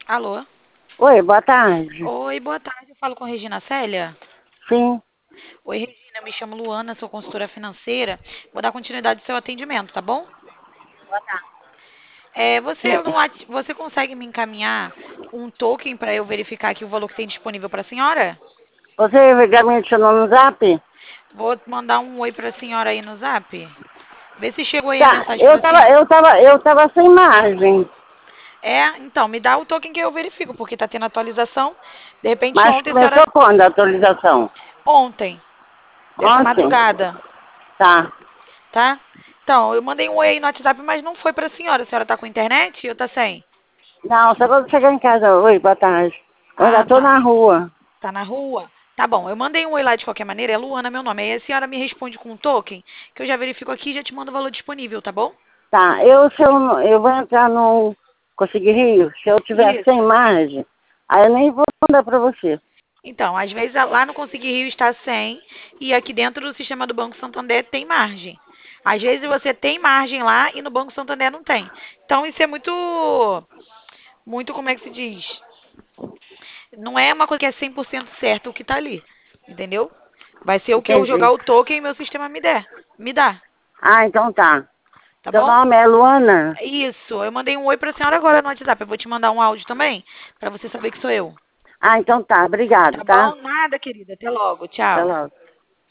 Alô? Oi, boa tarde. Oi, boa tarde. Eu falo com Regina Célia. Sim, Oi, Regina. Eu me chamo Luana, sou consultora financeira. Vou dar continuidade ao seu atendimento, tá bom? Você consegue me encaminhar um token para eu verificar aqui o valor que tem disponível para a senhora? você já me adicionou no Zap? Vou mandar um oi para a senhora aí no Zap. Vê se chegou aí a Tá, mensagem para a senhora. eu tava sem margem, Então, me dá o token que eu verifico, porque tá tendo atualização. De repente, mas ontem a começou senhora. quando a atualização? Ontem, dessa Ontem? madrugada. Tá. Tá? Então, eu mandei um oi aí no WhatsApp, mas não foi pra senhora. A senhora tá com internet ou tá sem? Não, só quando chegar em casa. Oi, boa tarde. Eu ainda Ah, tô tá. na rua. Tá na rua? Tá bom, eu mandei um oi lá de qualquer maneira. É Luana meu nome. Aí a senhora me responde com um token, que eu já verifico aqui e já te mando o valor disponível, tá bom? Tá, eu vou entrar no Conseguir Rio. Se eu tiver sem Isso. margem, aí eu nem vou mandar pra você. Então, às vezes lá no Conseguir Rio está 100 e aqui dentro do sistema do Banco Santander tem margem. Às vezes você tem margem lá e no Banco Santander não tem. Então, isso é muito, como é que se diz? Não é uma coisa que é 100% certo o que tá ali. Entendeu? Vai ser o que eu Entendi. jogar o token e meu sistema me dá. Ah, então tá. Tá Seu bom? nome é Luana? Isso. Eu mandei um oi pra senhora agora no WhatsApp. Eu vou te mandar um áudio também, pra você saber que sou eu. Ah, então tá. Obrigado, Tá tá? bom? Nada, querida. Até logo. Até Tchau. logo.